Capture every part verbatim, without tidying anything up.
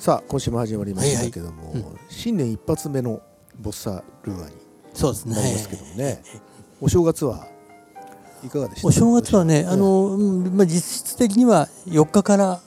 さあ今週も始まりましたけども、 はいはいうん、 新年一発目のボッサルーアにそうですねなりますけどもね、お正月はいかがでしたか？ お正月はね、あの、まあ、実質的にはよっかから、はい、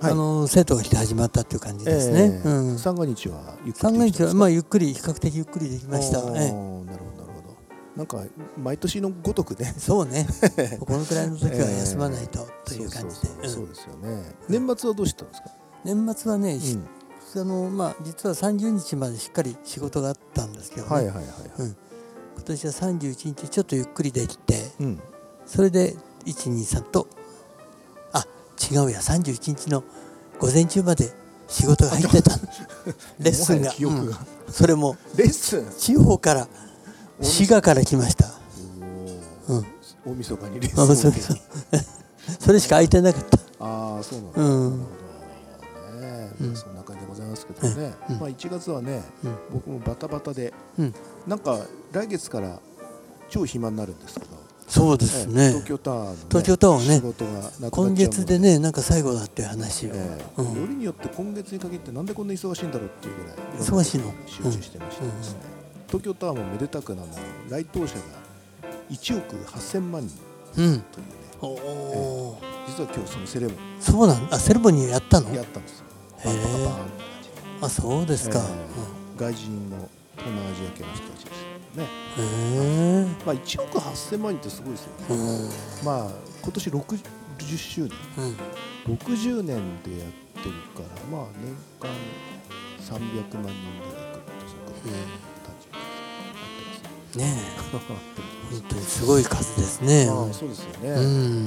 あの生徒が来て始まったっていう感じですね。 えーうん、三が日はゆっくりできたんですか？三が日はまあゆっくり比較的ゆっくりできました。ええ、 なるほどなるほど。なんか毎年のごとくね。 そうね。このくらいの時は休まないと、えー、という感じで。 そうですよね。年末はどうしたんですか？ 年末はね、 うん、 あのまあ実はさんじゅうにちまでしっかり仕事があったんですけどね。はいはいはい、はいうん、今年はさんじゅういちにちちょっとゆっくりできて、うん、それでいちにさんとあ違うやさんじゅういちにちの午前中まで仕事が入ってたレッスンが、うん、それもレッスン地方から滋賀から来ました。 うん、大晦日にレッスンを受けにそれしか空いてなかった。 ああそうなんだ、うんねうん、そんな感じでございますけどね、うん、まあいちがつはね、うん、僕もバタバタで、うん、なんか来月から超暇になるんですけど、 そうですね、 東京タワーの、ね、 東京タワーね仕事がなくなっちゃうので今月でねなんか最後だっていう話を、 えーうん、よりによって今月に限ってなんでこんな忙しいんだろうっていうぐらい忙しいの集中してましてですね、うん、東京タワーもめでたくなの来島者がいちおくはっせんまんにんというね、うん、おえー、実は今日そのセレモニーそうなんあセレモニーやったのやったんですよ。パンパカパーンって感じであそうですか、えーうん、外人の東南アジア系の人たちですね。へー、まあ、いちおくはっせんまんにんってすごいですよね、うん、まあ今年ろくじゅっしゅうねん、うん、ろくじゅうねんでやってるからまあ年間さんびゃくまんにんぐらい来るとそういう感じになってますね。 ねえ本当にすごい数ですね。 まあそうですよね、うん、うん、まあ、そんな感じ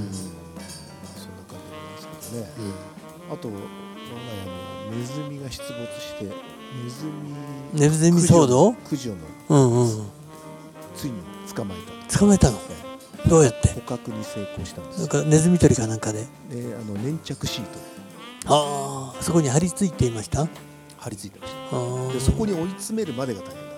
ですけどね、うん、あと我が家のネズミが出没してネズミネズミ騒動駆除の、うんうん、ついに捕まえた捕まえたの、ね、どうやって捕獲に成功したんです。 なんかネズミ捕りかなんかで、 であの粘着シートああそこに貼り付いていました。 貼り付いてました。でそこに追い詰めるまでが大変だった。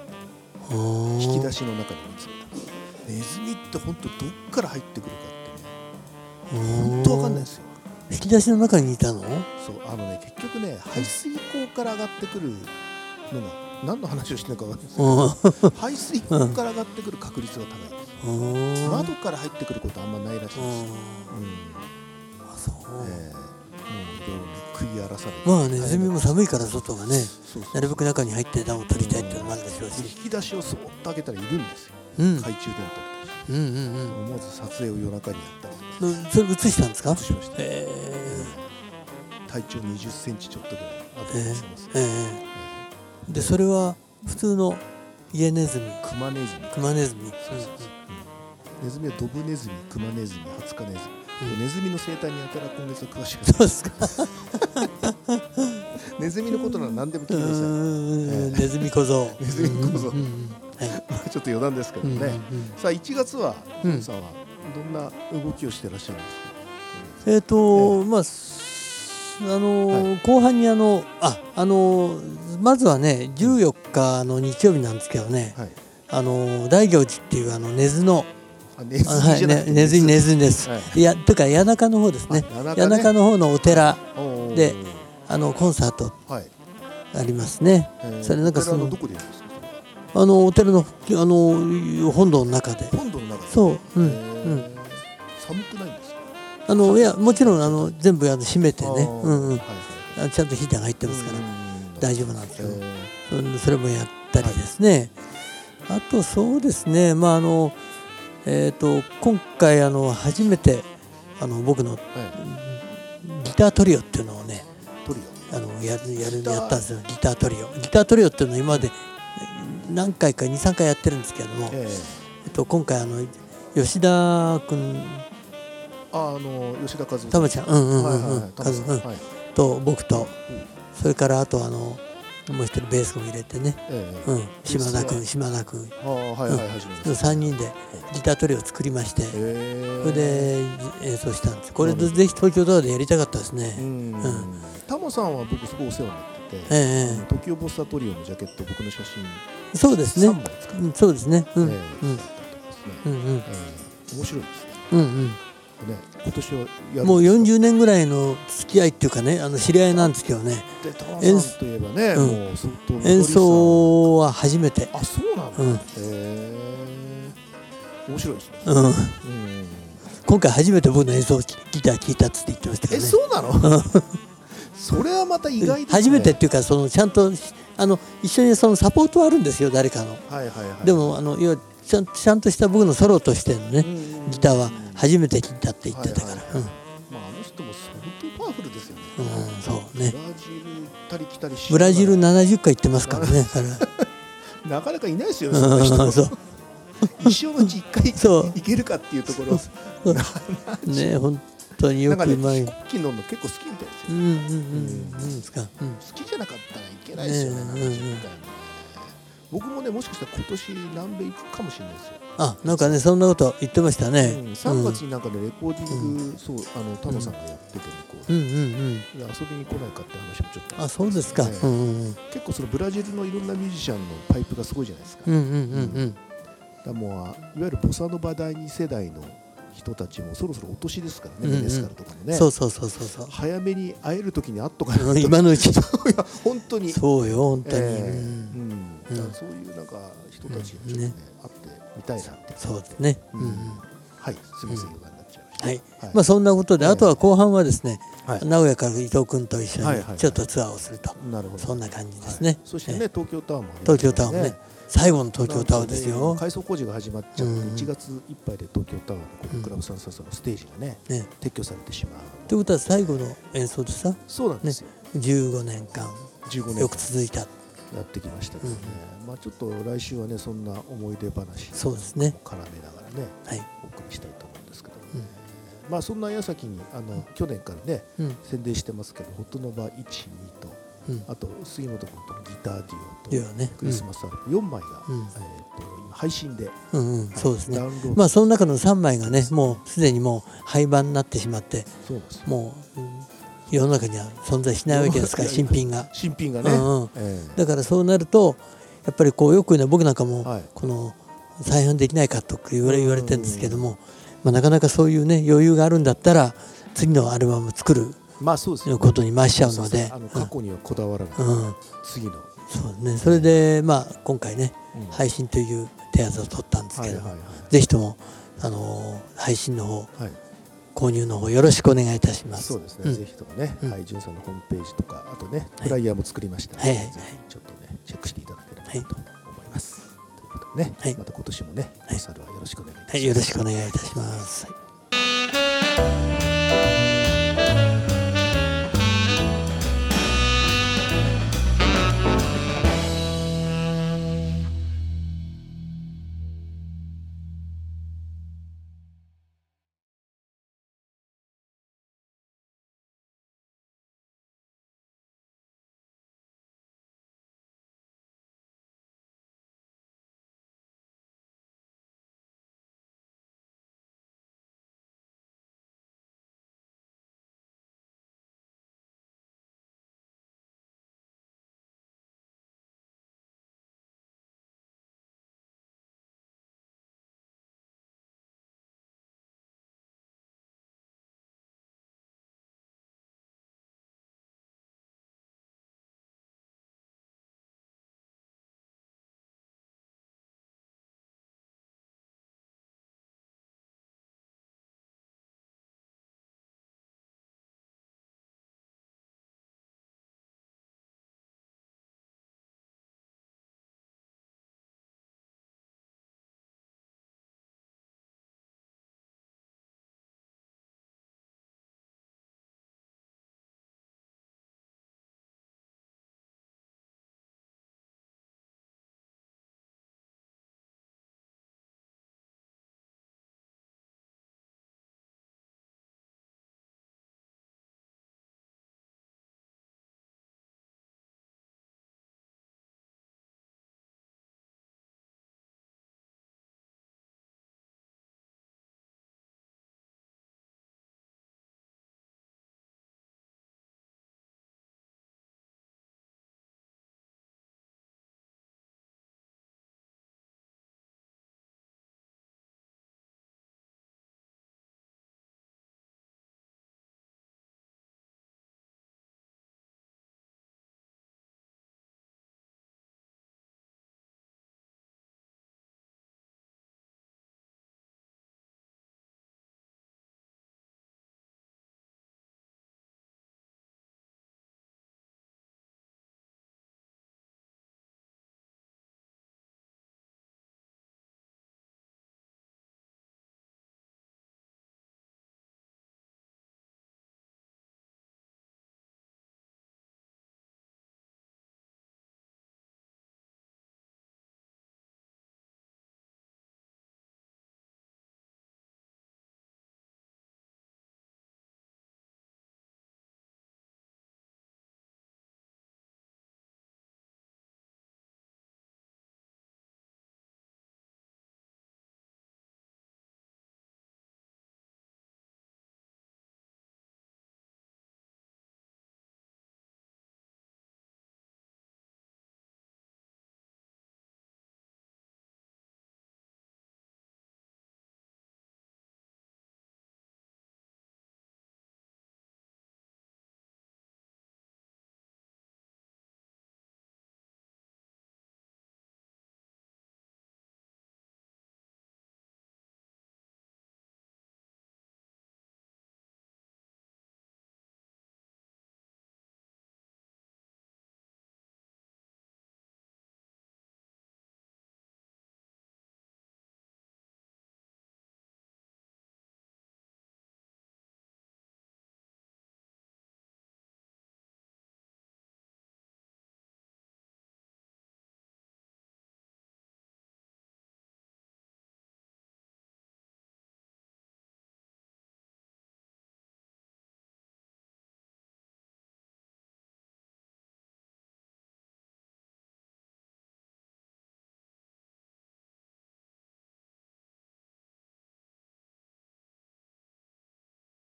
引き出しの中に追い詰めた。ネズミって本当どっから入ってくるかってね本当わかんないですよ。 引き出しの中にいたの？ そうあのね結局ね排水溝から上がってくるのが何の話をしてるか分かんないですけど排水溝から上がってくる確率が高いです。窓から入ってくることあんまないらしいです。うん、 あそう、 えー、もういろいろね食い荒らされてまあネズミも寒いから外がねなるべく中に入って暖を取りたいっていうのもあるでしょうし、 引き出しをそーっと開けたらいるんですよ、うん、懐中電灯とか、うんうんうん、思わず撮影を夜中にやったりとか。 それ映したんですか？ 映しました、えー、体長にじゅっセンチちょっとぐらいあと見せます、えーえー、でそれは普通の家ネズミクマネズミクマネズミ、そうそうそう、 うん、ネズミはドブネズミクマネズミハツカネズミ、うん、ネズミの生態にやたら今月は詳しくそうですかネズミのことなら何でも聞いてください、えー、ネズミ小僧ネズミ小僧、うんうん、はい、ちょっと余談ですけどね、うんうんうん、さあいちがつはジョンさんはどんな動きをしていらっしゃるんですか？ えっ、ー、とー、えー、まああのーはい、後半にあのああのー、まずはねじゅうよっかの日曜日なんですけどね、はい、あのー、大行寺っていうあの根津のネズミじゃなくて根津に根津です、はい、いやというか谷中の方ですね、谷中の方のお寺であのコンサートありますね、はい、それなんかそのどこでやるんですか？ あのお寺のあの本堂の中で本堂の中でそう、うんうん、 寒くないんですか？ あのいやもちろんあの全部あの閉めてね、うんうん、はいはい、ちゃんとヒーターが入ってますから大丈夫なんですけど、それもやったりですね、はい、あとそうですねまああのえーと今回あの初めてあの僕の、はい、ギタートリオっていうのをねトリオあのやるやるやったんですよ。ギタートリオギタートリオっていうのは今まで何回かにさんかいやってるんですけども、えーえっと、今回あの吉田君ああの吉田和夫たまちゃんうんうんうんうんと僕と、うん、それからあとあのもう一人ベースも入れてね、えーうん、島田君島田君さんにんでギタートリオを作りまして、えー、それで演奏したんです。これでぜひ東京ドアでやりたかったですね。 タモさんは僕すごいお世話になってて、えー、トキオボスタトリオのジャケット僕の写真そうですねさんまい使って、 うん、そうですねうんうん面白いですね。 うんうん今年はやるもうよんじゅうねんぐらいの付き合いっていうかね、あの知り合いなんですけどね。 でタワさんといえばね、 うん、 もう相当演奏は初めて。 あ、そうなんだ。 うん、 へえ、面白いですね。 うん、 うん、 今回初めて僕の演奏ギター聴いたっつって言ってましたけえ、 どね。 そうなの？それはまた意外ですね。 初めてっていうか、そのちゃんとあの一緒にそのサポートはあるんですよ、誰かの。 はいはいはい。 でもあのいわちゃんちゃんとした僕のソロとしてのね、ギターは初めて聴いたって言ってたから。 まああの人も相当パワフルですよね。 うん、そうね。 ブラジル行ったり来たりしブラジルななじゅっかい行ってますからね。 なかなかいないですよね。そんな人。 そう。 一生のうち一回そう行けるかっていうところ。 ね、本当によくうまい。 飛行機乗るの結構好きみたいですよ。 うんうんうんうんですか。 好きじゃなかったらいけないですよね。僕もね、もしかしたら今年南米行くかもしれないですよ。 あ、なんかね、そんなこと言ってましたね。 うん、さんがつになんかね、レコーディング、そう、あの、タノさんがやってて、こう、 うんうんうん、 遊びに来ないかって話もちょっと。 あ、そうですか。うんうんうん、 結構そのブラジルのいろんなミュージシャンのパイプがすごいじゃないですか。 うんうんうんうん。 だもう、いわゆるボサノバ第二世代の人たちもそろそろお年ですからね、メネスカルとかもね。 そうそうそうそうそう。 早めに会える時に会っとかないと。 今のうち。いや、本当に。 そうよ、本当に。 うん。そういうなんか人たちにちょっとね、会ってみたいなって。 そうですね。 はい、すみません、余談になっちゃいました。 はい。まあそんなことで、あとは後半はですね、 はい、 名古屋から伊藤君と一緒にちょっとツアーをすると、 なるほど、 そんな感じですね。 そしてね、東京タワーも、 東京タワーもね、最後の東京タワーですよ。 改装工事が始まっちゃって、いちがついっぱいで東京タワーのクラブサンササのステージがね、撤去されてしまう。 ということは最後の演奏でさ、 そうなんですよ。 じゅうごねんかんよく続いた。やってきましたけどね。まあちょっと来週はね、そんな思い出話そうですね。 絡めながらね、お送りしたいと思うんですけど。まあそんな矢先にあの去年からね宣伝してますけど、ホットノバいち、にとあと杉本君とのギターデュオとクリスマスアルバムよんまいが今配信で、 そうですね。まあその中のさんまいがね、もうすでにもう廃盤になってしまって、もう世の中には存在しないわけですから、新品が。 新品がね。 だからそうなるとやっぱりこうよくね、僕なんかもこの再販できないかと言われ言われてるんですけども、まあなかなかそういうね余裕があるんだったら次のアルバム作ることに回しちゃうので、 過去にはこだわらない。次の。 そうね。それでまあ今回ね配信という手当を取ったんですけど、ぜひともあの配信の方購入の方よろしくお願いいたします。 そうですね。ぜひともね、はい、じゅんさんのホームページとか、あとね、フライヤーも作りましたので、ぜひちょっとね、チェックしていただければと思います。ということでね、また今年もね、お猿はよろしくお願いいたします。 はい、よろしくお願いいたします。